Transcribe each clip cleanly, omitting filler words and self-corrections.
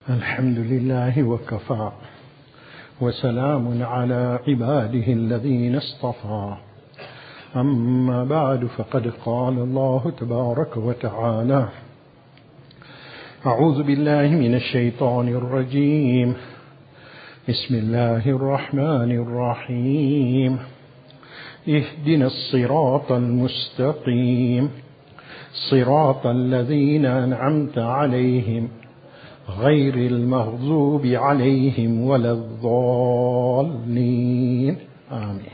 الحمد لله وكفى وسلام على عباده الذين اصطفى أما بعد فقد قال الله تبارك وتعالى أعوذ بالله من الشيطان الرجيم بسم الله الرحمن الرحيم اهدنا الصراط المستقيم صراط الذين أنعمت عليهم غير المغضوب عليهم ولا الضالين. Amen.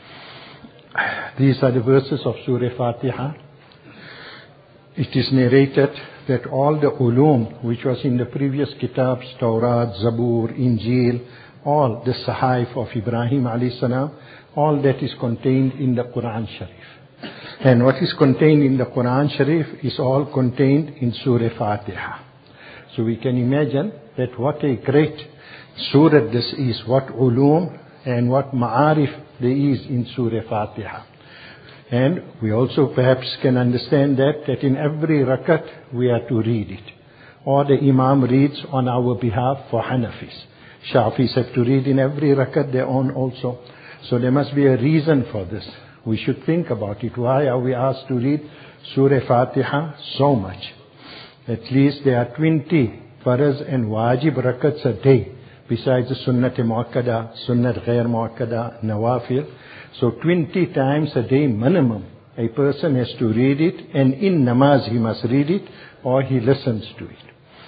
These are the verses of Surah Fatiha. It is narrated that all the ulum which was in the previous kitabs, Tawrat, Zabur, Injil, all the Sahif of Ibrahim alayhi salam, all that is contained in the Quran Sharif. And what is contained in the Quran Sharif is all contained in Surah Fatiha. So we can imagine that what a great surah this is, what ulum and what ma'arif there is in Surah Fatiha. And we also perhaps can understand that in every rakat we are to read it. Or the Imam reads on our behalf for Hanafis. Shafis have to read in every rakat their own also. So there must be a reason for this. We should think about it. Why are we asked to read Surah Fatiha so much? At least there are 20 faraz and wajib rakats a day, besides the sunnat muakkada, sunnat ghair muakkada, nawafil. So 20 times a day minimum, a person has to read it, and in namaz he must read it, or he listens to it.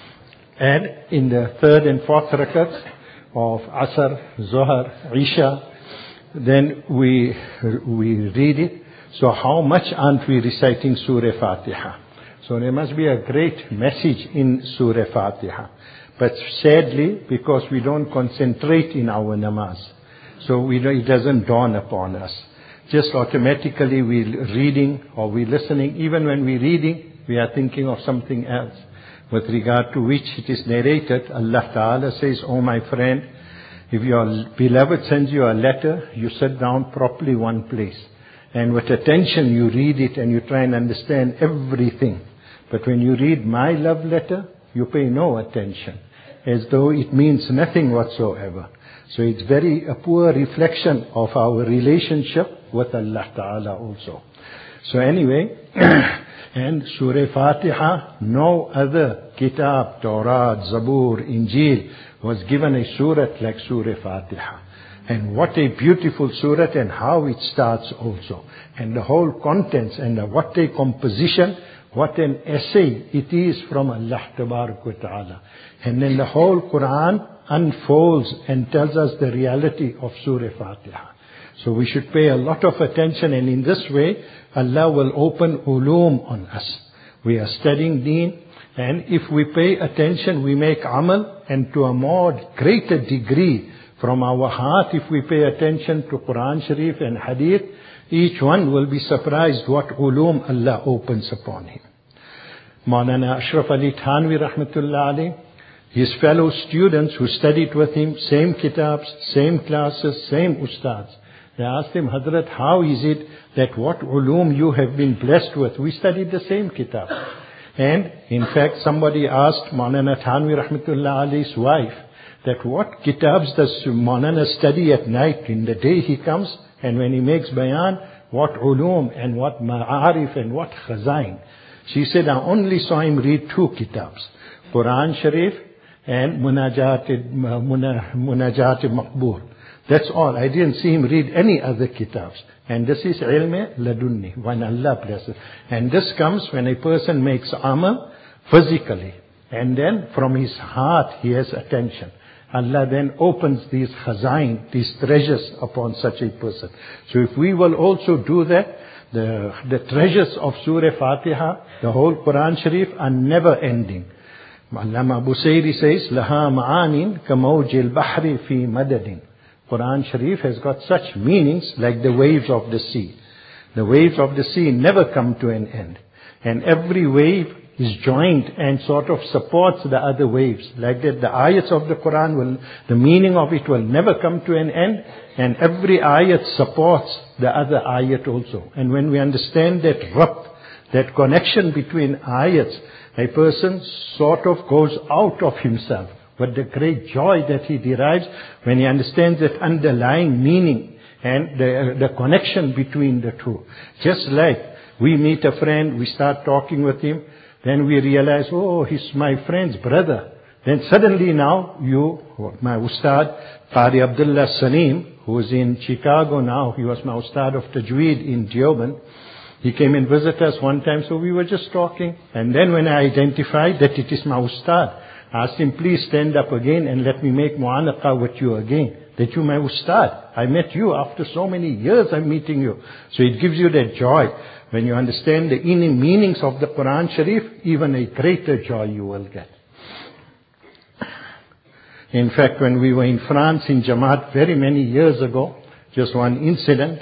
And in the third and fourth rakats of Asr, Zohar, Isha, then we read it. So how much aren't we reciting Surah Fatiha? So there must be a great message in Surah Fatiha. But sadly, because we don't concentrate in our namaz, so it doesn't dawn upon us. Just automatically we're reading or we're listening. Even when we're reading, we are thinking of something else. With regard to which it is narrated, Allah Ta'ala says, "Oh my friend, if your beloved sends you a letter, you sit down properly one place. And with attention you read it and you try and understand everything. But when you read my love letter, you pay no attention, as though it means nothing whatsoever." So it's a poor reflection of our relationship with Allah Ta'ala also. So anyway, and Surah Fatiha, no other kitab, Tawrat, Zabur, Injil, was given a surah like Surah Fatiha. And what a beautiful surah, and how it starts also. And the whole contents, and what a composition, what an essay it is from Allah Ta'ala. And then the whole Quran unfolds and tells us the reality of Surah Fatiha. So we should pay a lot of attention, and in this way, Allah will open ulum on us. We are studying deen, and if we pay attention, we make amal, and to a more greater degree from our heart, if we pay attention to Quran Sharif and Hadith, each one will be surprised what ulum Allah opens upon him. Maulana Ashraf Ali Thanvi Rahmatullah Alayh, his fellow students who studied with him, same kitabs, same classes, same ustads, they asked him, "Hazrat, how is it that what ulum you have been blessed with? We studied the same kitab." And in fact, somebody asked Maulana Thanvi Rahmatullah Alayh's wife that what kitabs does Maulana study at night? In the day he comes, and when he makes bayan, what ulum and what ma'arif and what khazain. She said, "I only saw him read 2 kitabs, Quran Sharif and Munajat Maqbool. That's all. I didn't see him read any other kitabs." And this is ilm ladunni, when Allah blesses. And this comes when a person makes amal physically, and then from his heart he has attention. Allah then opens these khazain, these treasures upon such a person. So if we will also do that, the treasures of Surah Fatiha, the whole Quran Sharif, are never ending. Allama Busayri says, "Laha ma'anin kamawjil bahri fi madadin." Quran Sharif has got such meanings like the waves of the sea. The waves of the sea never come to an end. And every wave is joined and sort of supports the other waves. Like that, the ayats of the Quran the meaning of it will never come to an end. And every ayat supports the other ayat also. And when we understand that rabt, that connection between ayats, a person sort of goes out of himself. but the great joy that he derives when he understands that underlying meaning and the connection between the two. Just like we meet a friend, we start talking with him, then we realize, oh, he's my friend's brother. Then suddenly now my Ustad, Qari Abdullah Salim, who's in Chicago now, he was my Ustad of Tajweed in Deoband. He came and visited us one time, so we were just talking. And then when I identified that it is my Ustad, I asked him, please stand up again and let me make mu'anaqa with you again. That you my Ustad. I met you after so many years I'm meeting you. So it gives you that joy. When you understand the inner meanings of the Quran Sharif, even a greater joy you will get. In fact, when we were in France in Jamaat very many years ago, just one incident,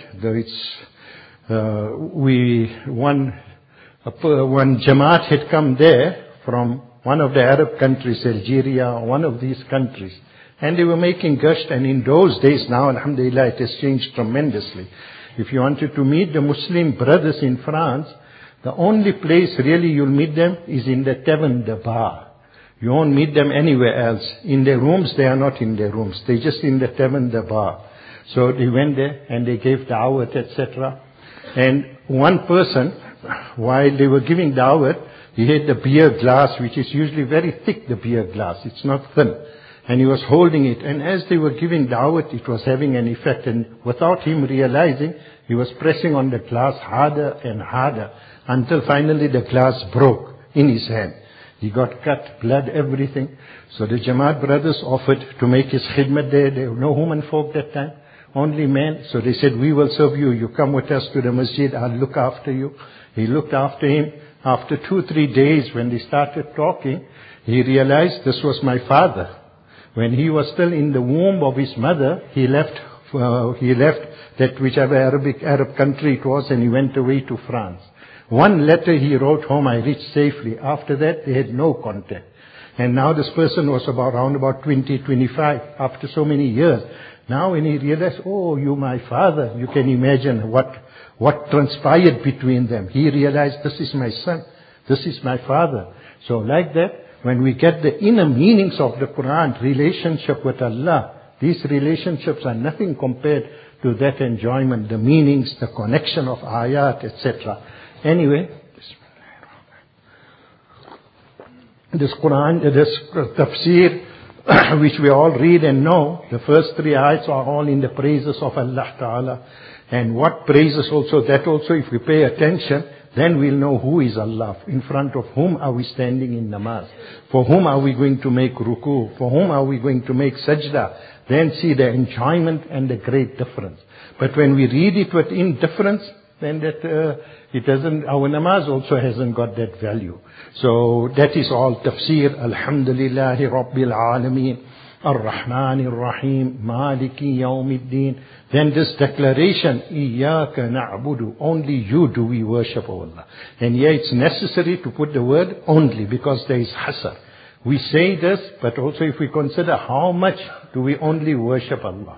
one Jamaat had come there from one of the Arab countries, Algeria, or one of these countries. And they were making gasht, and in those days now, alhamdulillah, it has changed tremendously. If you wanted to meet the Muslim brothers in France, the only place really you'll meet them is in the tavern, the bar. You won't meet them anywhere else. In their rooms, they are not in their rooms. They're just in the tavern, the bar. So they went there and they gave da'wat, etc. And one person, while they were giving da'wat, he had the beer glass, which is usually very thick, the beer glass. It's not thin. And he was holding it. And as they were giving da'wat, it was having an effect. And without him realizing, he was pressing on the glass harder and harder until finally the glass broke in his hand. He got cut, blood, everything. So the Jamaat brothers offered to make his khidmat there. There were no women folk that time, only men. So they said, we will serve you. You come with us to the masjid. I'll look after you. He looked after him. After 2-3 days, when they started talking, he realized this was my father. When he was still in the womb of his mother, he left that whichever Arab country it was, and he went away to France. One letter he wrote home, I reached safely. After that, they had no contact. And now this person was around about 20, 25, after so many years. Now when he realized, oh, you my father, you can imagine what transpired between them. He realized, this is my son, this is my father. So like that, when we get the inner meanings of the Quran, relationship with Allah, these relationships are nothing compared to that enjoyment, the meanings, the connection of ayat, etc. Anyway, this Quran, this tafsir, which we all read and know, the first 3 ayats are all in the praises of Allah Ta'ala. And what praises also, that also if we pay attention, then we'll know who is Allah. In front of whom are we standing in namaz? For whom are we going to make ruku? For whom are we going to make sajda? Then see the enjoyment and the great difference. But when we read it with indifference, then that it doesn't, our namaz also hasn't got that value. So that is all tafsir. Alhamdulillahi Rabbil Alameen. Ar-Rahman Ar-Rahim. Maliki Yawmiddin. Then this declaration, Iyaka na'budu. Only you do we worship, O Allah. And here it's necessary to put the word only because there is hasar. We say this, but also if we consider how much do we only worship Allah.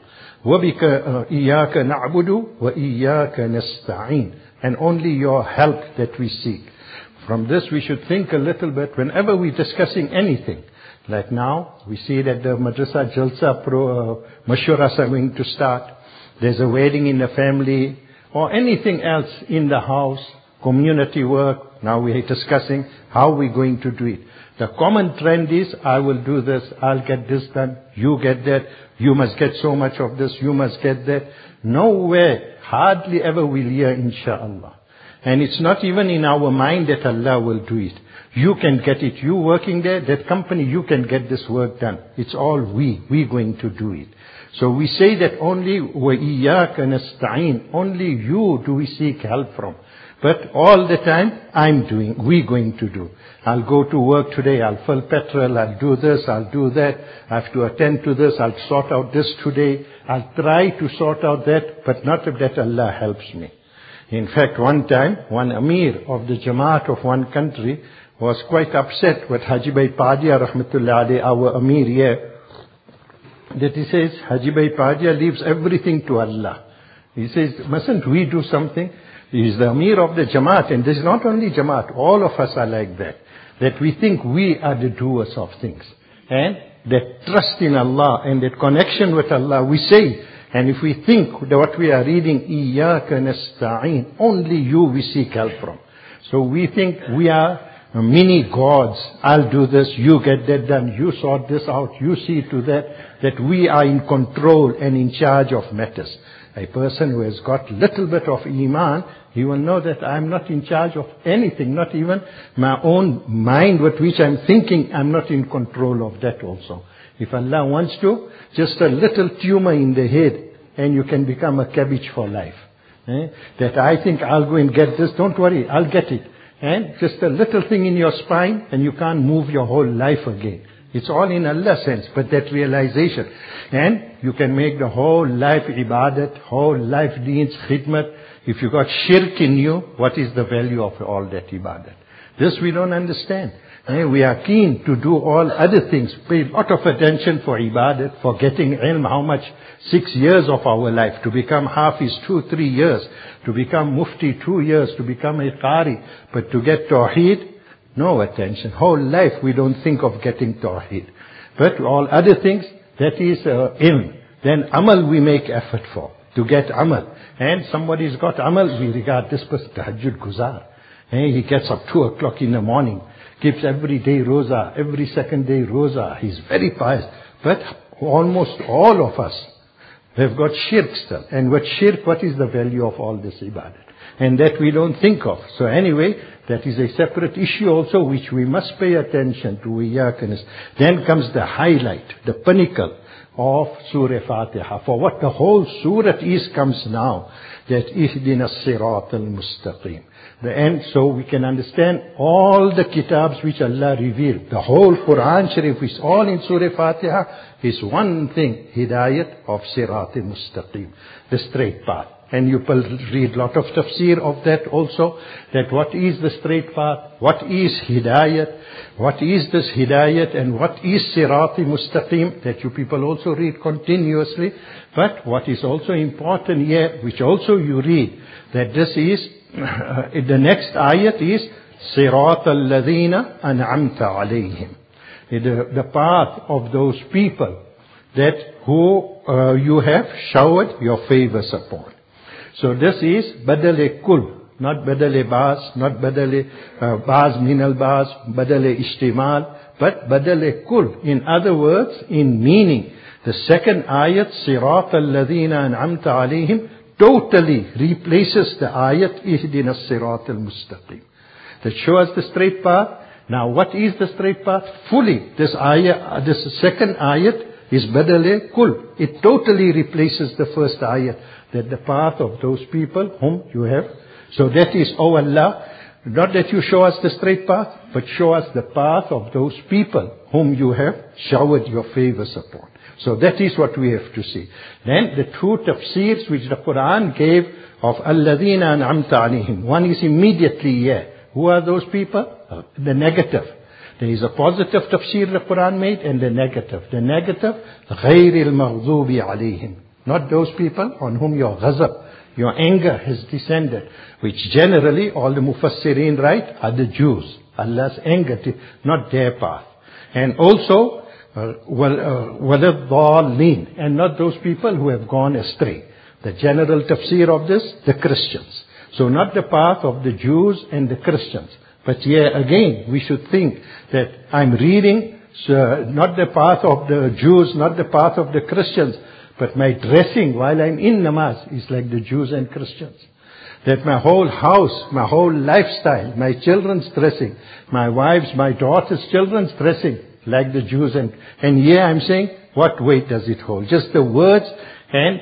إِيَّاكَ نَعْبُدُ وَإِيَّاكَ نَسْتَعِينُ. And only your help that we seek. From this we should think a little bit whenever we're discussing anything. Like now, we see that the Madrasa Jalsa Mashuras are going to start. There's a wedding in the family or anything else in the house, community work. Now we are discussing how we're going to do it. The common trend is, I will do this, I'll get this done, you get that, you must get so much of this, you must get that. Nowhere, hardly ever will hear insha'Allah. And it's not even in our mind that Allah will do it. You can get it, you working there, that company, you can get this work done. It's all we're going to do it. So we say that only وَإِيَّاكَ نَسْتَعِينُ. Only you do we seek help from. But all the time, we're going to do. I'll go to work today, I'll fill petrol, I'll do this, I'll do that, I have to attend to this, I'll sort out this today, I'll try to sort out that, but not if that Allah helps me. In fact, one time, one Amir of the Jamaat of one country was quite upset with Haji Bhai Padia, rahmatullah alayhi, our Amir here, that he says, Haji Bhai Padia leaves everything to Allah. He says, mustn't we do something? He is the Amir of the Jamaat, and this is not only Jamaat, all of us are like that. That we think we are the doers of things. And that trust in Allah and that connection with Allah, we say, and if we think that what we are reading, إِيَّاكَ نَسْتَعِينَ, only you we seek help from. So we think we are mini gods. I'll do this, you get that done, you sort this out, you see to that we are in control and in charge of matters. A person who has got little bit of Iman, he will know that I'm not in charge of anything, not even my own mind with which I'm thinking, I'm not in control of that also. If Allah wants to, just a little tumor in the head, and you can become a cabbage for life. That I think I'll go and get this, don't worry, I'll get it. And just a little thing in your spine, and you can't move your whole life again. It's all in Allah's hands, but that realization. And you can make the whole life ibadat, whole life deeds, khidmat. If you got shirk in you, what is the value of all that ibadat? This we don't understand. We are keen to do all other things, pay a lot of attention for ibadat, for getting ilm, how much? 6 years of our life, to become hafiz 2-3 years, to become mufti 2 years, to become a qari, but to get tawheed, no attention. Whole life we don't think of getting tawheed. But all other things, that is ilm. Then amal we make effort for, to get amal. And somebody's got amal, we regard this person tahajjud guzar. He gets up 2 o'clock in the morning, keeps every day roza, every second day roza. He's very pious. But almost all of us have got shirk still. And with shirk, what is the value of all this ibadat? And that we don't think of. So anyway, that is a separate issue also which we must pay attention to. Then comes the highlight, the pinnacle of Surah Fatiha. For what the whole surah is comes now. That ihdina as-sirat al-mustaqim. The end, so we can understand all the kitabs which Allah revealed. The whole Quran Sharif is all in Surah Fatiha is one thing, hidayat of sirat al-mustaqim, the straight path. And you will read a lot of tafsir of that also, that what is the straight path, what is hidayat, what is this hidayat, and what is sirat al-mustaqim, that you people also read continuously. But what is also important here, which also you read, that this is, the next ayat is, sirat al-ladhina an'amta alayhim. The path of those people that who you have showered your favors upon. So this is badal kul, not badal bas, not badal bas min al bas, badal ishtimal, but badal kul. In other words, in meaning, the second ayat, sirat al-ladhina an'amta alayhim, totally replaces the ayat, ihdina as-sirat al-mustaqim. That shows the straight path. Now what is the straight path? Fully, this ayat, this second ayat is badal kul. It totally replaces the first ayat. That the path of those people whom you have. So that is, oh Allah, not that you show us the straight path, but show us the path of those people whom you have showered your favors upon. So that is what we have to see. Then the two tafsirs which the Quran gave of alladhina an'amta alayhim. One is immediately here. Who are those people? The negative. There is a positive tafsir the Quran made and the negative. The negative, غَيْرِ الْمَغْضُوبِ عَلَيْهِمْ. Not those people on whom your ghazab, your anger has descended. Which generally, all the mufassirin write, are the Jews. Allah's anger, not their path. And also, وَلَضَّالِّينَ. And not those people who have gone astray. The general tafsir of this, the Christians. So not the path of the Jews and the Christians. But here again, we should think that I'm reading, not the path of the Jews, not the path of the Christians, but my dressing while I'm in namaz is like the Jews and Christians. That my whole house, my whole lifestyle, my children's dressing, my wife's, my daughter's children's dressing, like the Jews. And here I'm saying, what weight does it hold? Just the words, and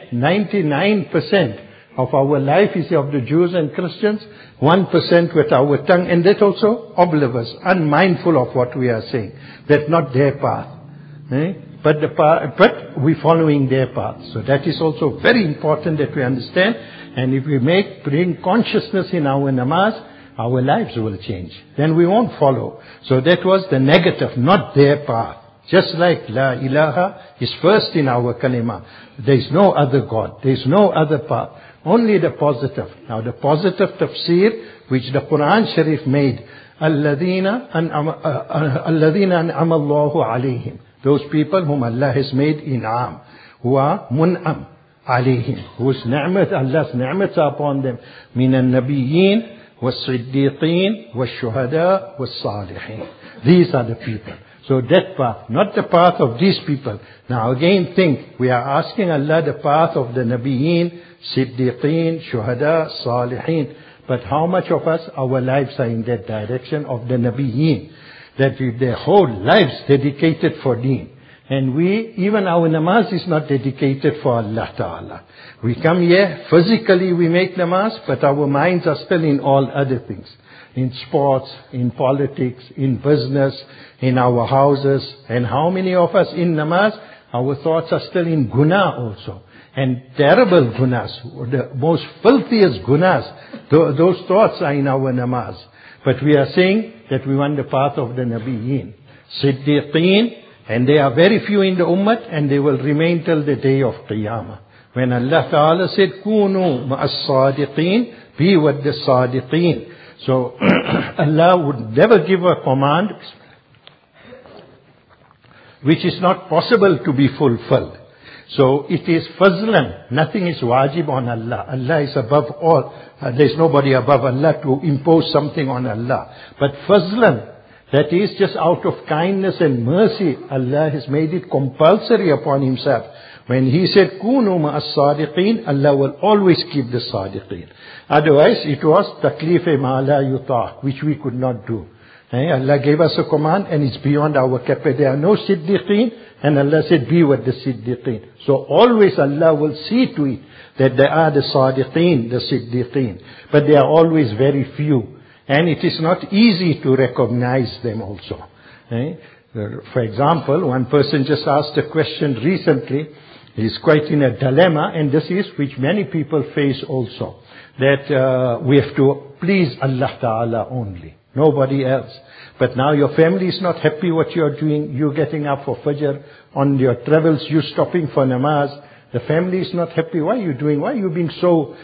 99% of our life is of the Jews and Christians, 1% with our tongue, and that also oblivious, unmindful of what we are saying. That not their path. But we're following their path. So that is also very important that we understand. And if we bring consciousness in our namaz, our lives will change. Then we won't follow. So that was the negative, not their path. Just like La ilaha is first in our kalima. There is no other God. There is no other path. Only the positive. Now the positive tafsir which the Quran Sharif made, Alladhina an'ama Allahu alayhim. Those people whom Allah has made in'am, who are mun'am alayhim, whose ni'mat, Allah's ni'mats are upon them. Min al-nabiyyin, was-siddiqeen, was-shuhada, was-salihin. These are the people. So that path, not the path of these people. Now again think, we are asking Allah the path of the nabiyyin, siddiqeen, shuhada, salihin. But how much of us, our lives are in that direction of the nabiyyin? That their whole lives dedicated for deen. And even our namaz is not dedicated for Allah Ta'ala. We come here, physically we make namaz, but our minds are still in all other things. In sports, in politics, in business, in our houses. And how many of us in namaz, our thoughts are still in guna also. And terrible gunas, the most filthiest gunas, those thoughts are in our namaz. But we are saying that we want the path of the Nabiyyin. Siddiqeen, and they are very few in the ummah, and they will remain till the day of Qiyamah. When Allah Ta'ala said, Kunu ma'as sadiqeen, be with the sadiqeen. So Allah would never give a command which is not possible to be fulfilled. So it is fazlan. Nothing is wajib on Allah. Allah is above all. There is nobody above Allah to impose something on Allah. But fazlan, that is just out of kindness and mercy, Allah has made it compulsory upon Himself. When He said, Kunu ma'as sadiqeen, Allah will always keep the sadiqeen. Otherwise, it was taklif ma la yuta', which we could not do. Allah gave us a command and it's beyond our capacity. There are no siddiqeen, and Allah said, be with the siddiqeen. So always Allah will see to it that there are the sadiqeen, the siddiqeen. But they are always very few. And it is not easy to recognize them also. For example, one person just asked a question recently. He is quite in a dilemma, and this is which many people face also. That we have to please Allah Ta'ala only. Nobody else. But now your family is not happy what you are doing. You getting up for Fajr. On your travels, you stopping for namaz. The family is not happy. Why are you doing? Why are you being so,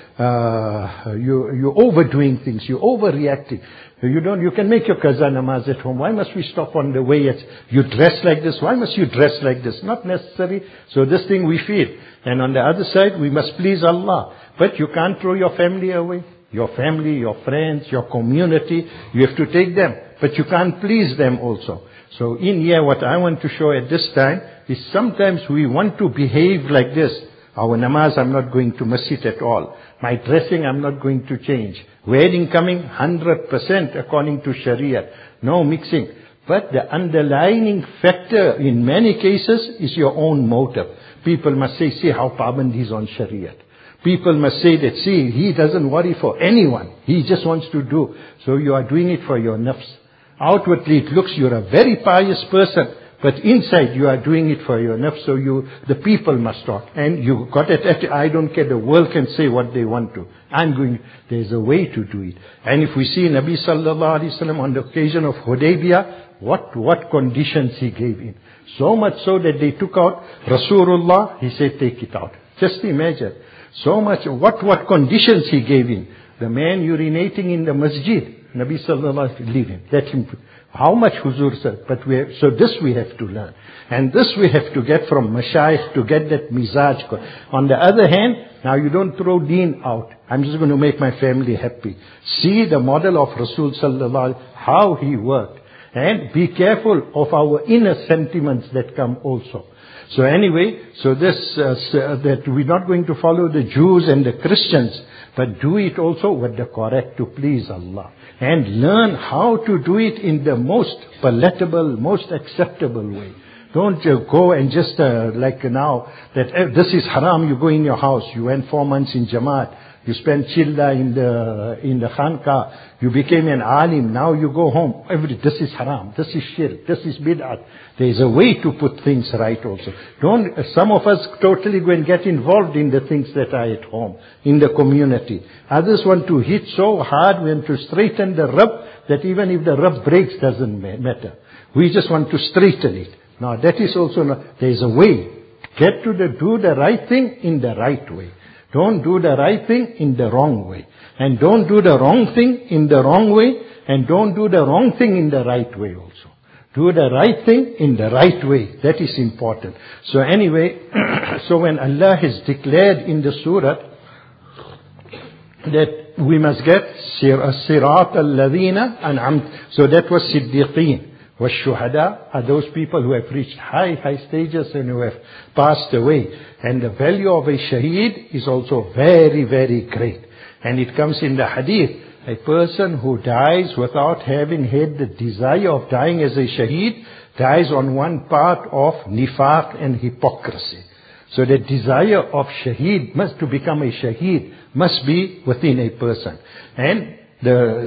you're overdoing things. You're overreacting. You can make your qaza namaz at home. Why must we stop on the way? You dress like this. Why must you dress like this? Not necessary. So this thing we feel. And on the other side, we must please Allah. But you can't throw your family away. Your family, your friends, your community, you have to take them. But you can't please them also. So in here, what I want to show at this time is sometimes we want to behave like this. Our namaz, I'm not going to miss it at all. My dressing, I'm not going to change. Wedding coming, 100% according to Sharia. No mixing. But the underlying factor in many cases is your own motive. People must say, see how paband he's on Sharia. People must say that, see, he doesn't worry for anyone. He just wants to do. So you are doing it for your nafs. Outwardly it looks you're a very pious person. But inside you are doing it for your nafs. So the people must talk. And you got it. I don't care. The world can say what they want to. There's a way to do it. And if we see Nabi Sallallahu Alaihi Wasallam on the occasion of Hudaybiyah, what conditions he gave in. So much so that they took out Rasulullah. He said, take it out. Just imagine. So much, what conditions he gave in. The man urinating in the masjid, Nabi Sallallahu Alaihi Wasallam, leave him, let him. How much huzur, sir? But so this we have to learn. And this we have to get from mashayikh to get that mizaj. On the other hand, now you don't throw deen out. I'm just going to make my family happy. See the model of Rasul Sallallahu Alaihi Wasallam, how he worked. And be careful of our inner sentiments that come also. So anyway, that we're not going to follow the Jews and the Christians, but do it also with the correct to please Allah. And learn how to do it in the most palatable, most acceptable way. Don't go and just like now, that this is haram, you go in your house, you went 4 months in Jamaat, you spent chilla in the khanqa, you became an alim, now you go home, this is haram, this is shirk, this is bid'at. There is a way to put things right also. Some of us totally go and get involved in the things that are at home, in the community. Others want to hit so hard, want to straighten the rub, that even if the rub breaks, doesn't matter. We just want to straighten it. Now that is also, there is a way. Do the right thing in the right way. Don't do the right thing in the wrong way. And don't do the wrong thing in the wrong way. And don't do the wrong thing in the right way also. Do the right thing in the right way. That is important. So anyway, so when Allah has declared in the surah that we must get Sirat al-Ladina an'amt. So that was Siddiqeen. Shuhada are those people who have reached high stages and who have passed away. And the value of a shaheed is also very, very great. And it comes in the hadith, a person who dies without having had the desire of dying as a shaheed, dies on one part of nifaq and hypocrisy. So the desire of shaheed to become a shaheed must be within a person. And the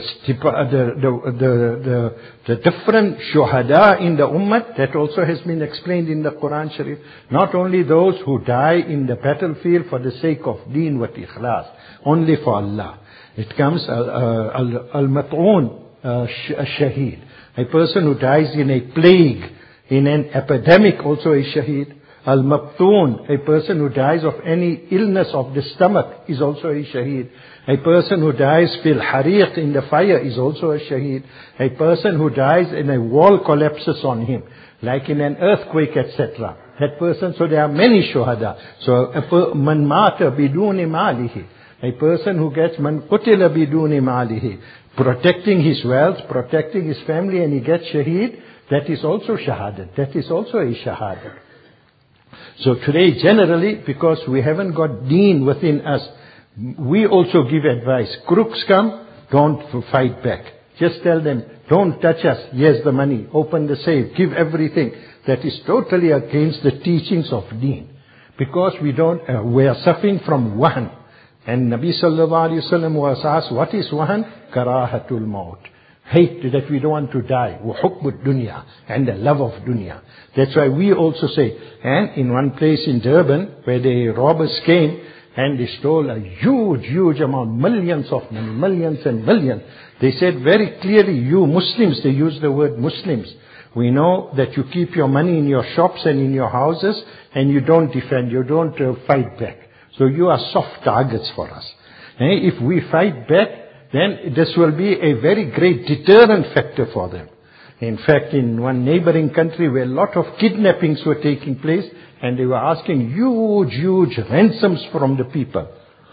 different shuhada in the ummah, that also has been explained in the Quran Sharif. Not only those who die in the battlefield for the sake of deen wa ikhlas, only for Allah. It comes al-mat'un, shaheed. A person who dies in a plague, in an epidemic, also a shaheed. Al-mabtoon, a person who dies of any illness of the stomach, is also a shaheed. A person who dies fil hariq, in the fire, is also a shaheed. A person who dies and a wall collapses on him, like in an earthquake, etc. That person, so there are many shuhada. So man mata biduni malihi, a person who gets man qutila biduni malihi, protecting his wealth, protecting his family, and he gets shaheed, that is also shahadat. That is also a shahadat. So today, generally, because we haven't got deen within us, we also give advice. Crooks come, don't fight back. Just tell them, don't touch us. Here's the money. Open the safe. Give everything. That is totally against the teachings of deen. Because we are suffering from wahan. And Nabi sallallahu alayhi wa sallam was asked, what is wahan? Karahatul maut. Hate that we don't want to die. Hubbud dunya, and the love of dunya. That's why we also say, and in one place in Durban, where the robbers came, and they stole a huge amount, millions of money, millions and millions. They said very clearly, you Muslims, they use the word Muslims. We know that you keep your money in your shops and in your houses, and you don't defend, you don't fight back. So you are soft targets for us. And if we fight back, then this will be a very great deterrent factor for them. In fact, in one neighboring country where a lot of kidnappings were taking place, and they were asking huge ransoms from the people.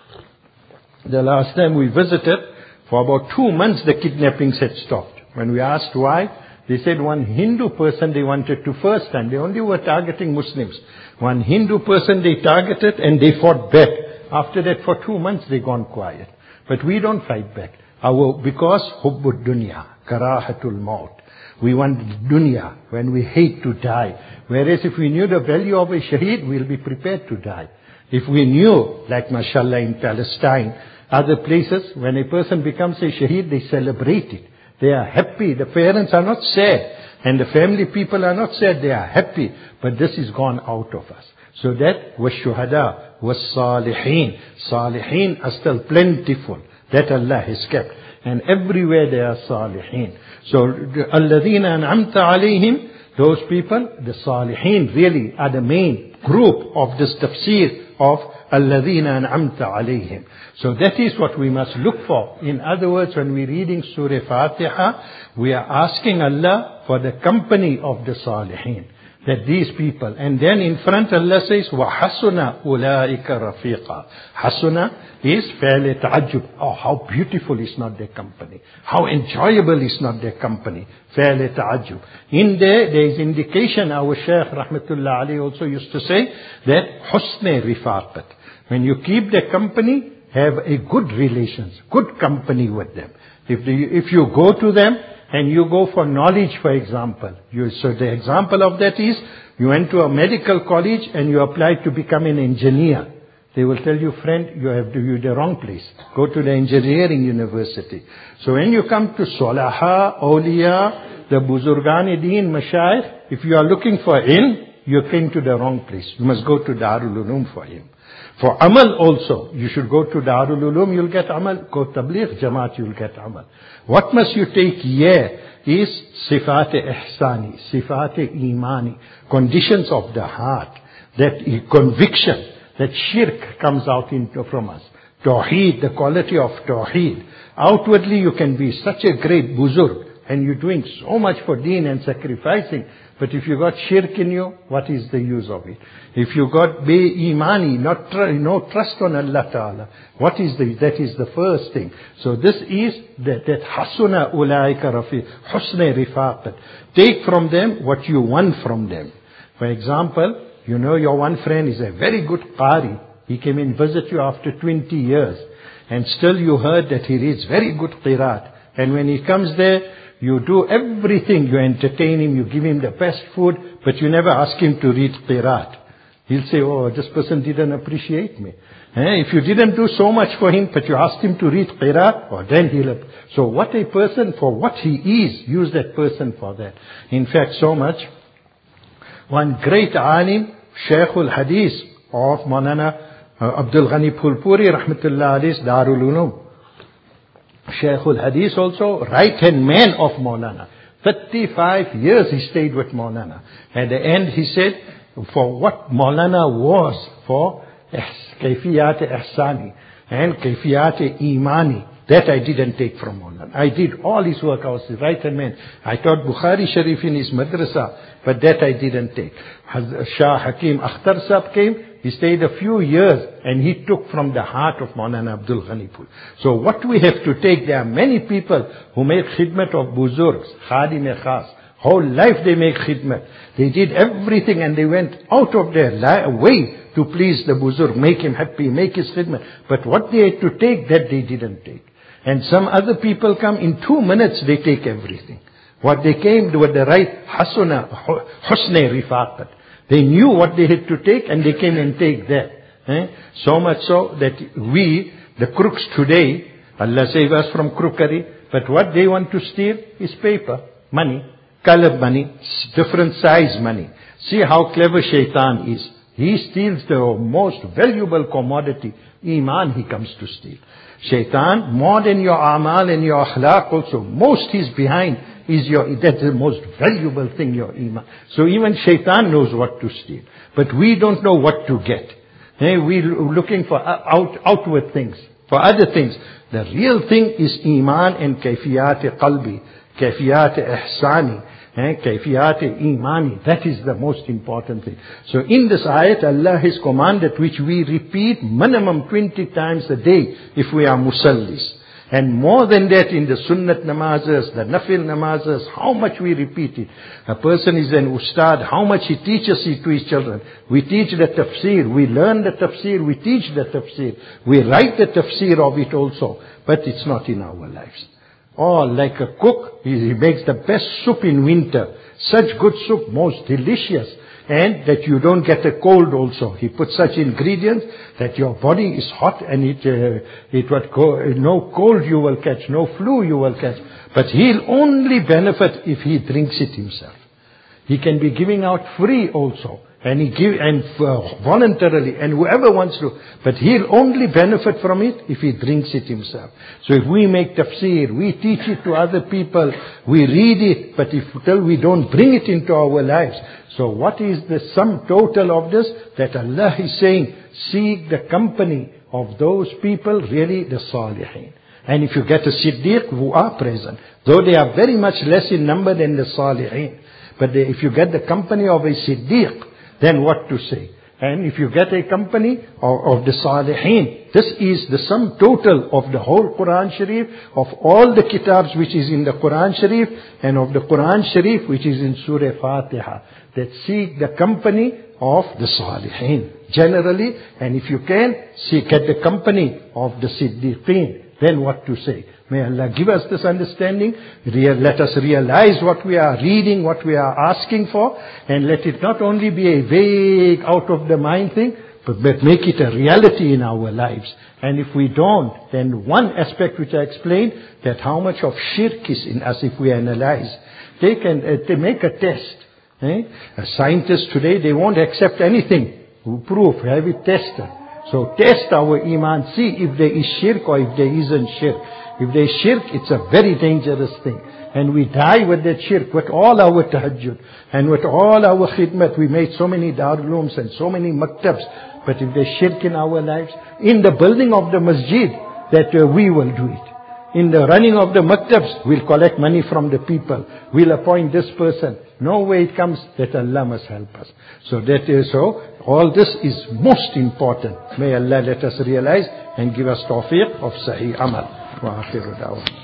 The last time we visited, for about 2 months the kidnappings had stopped. When we asked why, they said one Hindu person they wanted to first time. They only were targeting Muslims. One Hindu person they targeted and they fought back. After that, for 2 months they gone quiet. But we don't fight back. Because hubbud dunya, karahatul maut. We want dunya when we hate to die. Whereas if we knew the value of a shaheed, we'll be prepared to die. If we knew, like mashallah in Palestine, other places, when a person becomes a shaheed, they celebrate it. They are happy. The parents are not sad. And the family people are not sad. They are happy. But this is gone out of us. So that was shuhada, was salihin. Salihin are still plentiful. That Allah has kept. And everywhere they are salihin. So, alladhina an'amta alayhim, those people, the salihin really are the main group of this tafsir of alladhina an'amta alayhim. So that is what we must look for. In other words, when we're reading Surah Fatiha, we are asking Allah for the company of the salihin. That these people, and then in front Allah says, وَحَسُنَ أُولَٰئِكَ رَفِيقًا. Hasuna is fairly ta'ajjub. Oh, how beautiful is not their company. How enjoyable is not their company. Fairly ta'ajjub. In there is indication, our Shaykh Rahmatullah Ali also used to say, that husne rifaqat. When you keep their company, have a good relations, good company with them. If you go to them, and you go for knowledge, for example. So the example of that is, you went to a medical college and you applied to become an engineer. They will tell you, friend, you're the wrong place. Go to the engineering university. So when you come to Salaha, Awliya, the Buzurgani Deen, Mashayikh, if you are looking for ilm, you came to the wrong place. You must go to Darul Ulum for him. For Amal also, you should go to Darul Ulum, you'll get Amal. Go Tabligh Jamaat, you'll get Amal. What must you take here is Sifat Ihsani, Sifat Imani, conditions of the heart, that conviction, that shirk comes out from us. Tawheed, the quality of Tawheed. Outwardly you can be such a great buzurg, and you're doing so much for deen and sacrificing, but if you got shirk in you, what is the use of it? If you got imani, no trust on Allah Ta'ala, that is the first thing. So this is that hasuna ulaika rafi, husna rifaqat. Take from them what you want from them. For example, you know your one friend is a very good qari. He came and visit you after 20 years. And still you heard that he reads very good qiraat. And when he comes there, you do everything. You entertain him, you give him the best food, but you never ask him to read qiraat. He'll say, oh, this person didn't appreciate me. If you didn't do so much for him, but you asked him to read qiraat, oh, then he'll... So what a person, for what he is, use that person for that. In fact, so much. One great alim, Shaykhul Hadith of Maulana Abdul Ghani Phulpuri, rahmatullah alayhi, Darul Ulum. Shaykhul Hadith also, right-hand man of Maulana. 35 years he stayed with Maulana. At the end he said, for what Maulana was, for Kayfiyat Ihsani and Kayfiyat Imani, that I didn't take from Maulana. I did all his work, I was the right-hand man. I taught Bukhari Sharif in his madrasa, but that I didn't take. Shah Hakim Akhtar Sahib came, he stayed a few years and he took from the heart of Maulana Abdul Ghani Phul. So what we have to take, there are many people who make khidmat of buzurgs, khadim khas. Whole life they make khidmat. They did everything and they went out of their way to please the buzurg, make him happy, make his khidmat. But what they had to take, that they didn't take. And some other people come, in 2 minutes they take everything. What they came with the right husna rifaqat. They knew what they had to take and they came and take that. So much so that we, the crooks today, Allah save us from crookery, but what they want to steal is paper, money, colored money, different size money. See how clever shaitan is. He steals the most valuable commodity, iman, he comes to steal. Shaitan, more than your amal and your akhlaq also, most he's behind is that's the most valuable thing, your iman. So even shaitan knows what to steal. But we don't know what to get. We're looking for outward things, for other things. The real thing is iman and kayfiyat qalbi, kayfiyat ihsani, kayfiyat imani. That is the most important thing. So in this ayat, Allah has commanded, which we repeat minimum 20 times a day if we are musallis. And more than that in the sunnat namazes, the nafil namazes, how much we repeat it. A person is an ustad, how much he teaches it to his children. We teach the tafsir, we learn the tafsir, we teach the tafsir. We write the tafsir of it also, but it's not in our lives. Or like a cook, he makes the best soup in winter. Such good soup, most delicious. And that you don't get a cold also. He puts such ingredients that your body is hot and no cold you will catch, no flu you will catch. But he'll only benefit if he drinks it himself. He can be giving out free also. And voluntarily, and whoever wants to. But he'll only benefit from it if he drinks it himself. So if we make tafsir, we teach it to other people, we read it, but till we don't bring it into our lives. So what is the sum total of this? That Allah is saying, seek the company of those people, really the salihin. And if you get a siddiq who are present, though they are very much less in number than the salihin, but if you get the company of a siddiq, then what to say? And if you get a company of the Salihin, this is the sum total of the whole Quran Sharif, of all the kitabs which is in the Quran Sharif, and of the Quran Sharif which is in Surah Fatiha. That seek the company of the Salihin, generally, and if you can, get the company of the Siddiqeen. Then what to say? May Allah give us this understanding. Let us realize what we are reading, what we are asking for, and let it not only be a vague, out of the mind thing, but make it a reality in our lives. And if we don't, then one aspect which I explained, that how much of shirk is in us if we analyze. They make a test. A scientist today, they won't accept anything. Proof, have it tested. So test our iman, see if there is shirk or if there isn't shirk. If there is shirk, it's a very dangerous thing. And we die with that shirk, with all our tahajjud, and with all our khidmat. We made so many darulums and so many maktabs. But if there's shirk in our lives, in the building of the masjid, that we will do it. In the running of the maktabs, we'll collect money from the people. We'll appoint this person. No way it comes that Allah must help us. So that is so. All this is most important. May Allah let us realize and give us tawfiq of Sahih Amal. Wa akhiru da'wah.